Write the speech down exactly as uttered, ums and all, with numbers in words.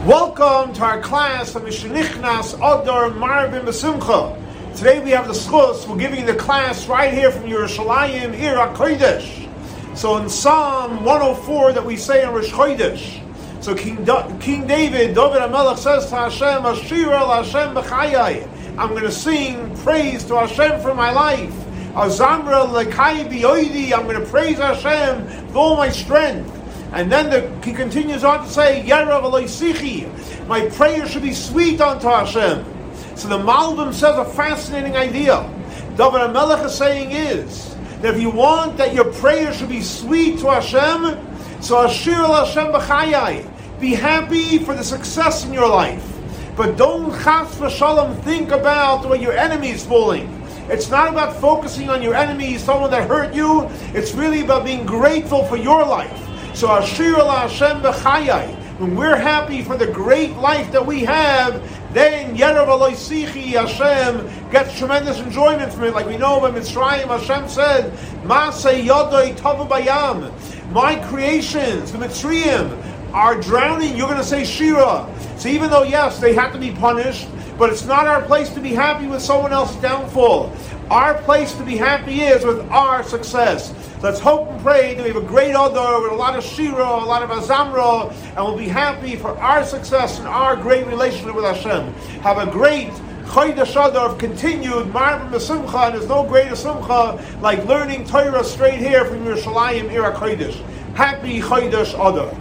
Welcome to our class of Mishnichnas Adar Marvin Besimcha. Today we have the schus. We're giving the class right here from Yerushalayim, Ir HaKodesh. So in Psalm one oh four that we say on Rosh Chodesh. So King, da- King David, David HaMelech says to Hashem, Ashira Hashem b'chayai. I'm going to sing praise to Hashem for my life. Azamra lekai b'yoidi. I'm going to praise Hashem with all my strength. And then the, he continues on to say, Yerav Eloi Sichi, my prayer should be sweet unto Hashem. So the Malbim says a fascinating idea. David HaMelech is saying is, that if you want that your prayer should be sweet to Hashem, so Ashir el Hashem b'chayai, be happy for the success in your life. But don't chas v'shalom think about the way your enemy is falling. It's not about focusing on your enemy, someone that hurt you. It's really about being grateful for your life. So Ashir el Hashem b'chayai. When we're happy for the great life that we have, then Yerav Eloi Sichi, Hashem gets tremendous enjoyment from it. Like we know by Mitzrayim, Hashem said, Masei Yodoi Tavu Bayam. My creations, the Mitzrayim, are drowning. You're going to say Shira. So even though, yes, they have to be punished, but it's not our place to be happy with someone else's downfall. Our place to be happy is with our success. Let's hope and pray that we have a great Adar with a lot of Shira, a lot of Azamra, and we'll be happy for our success and our great relationship with Hashem. Have a great Chodesh Adar of continued Marvin Besimcha, and there's no greater Simcha like learning Torah straight here from Yerushalayim Ir HaKodesh. Happy Chodesh Adar.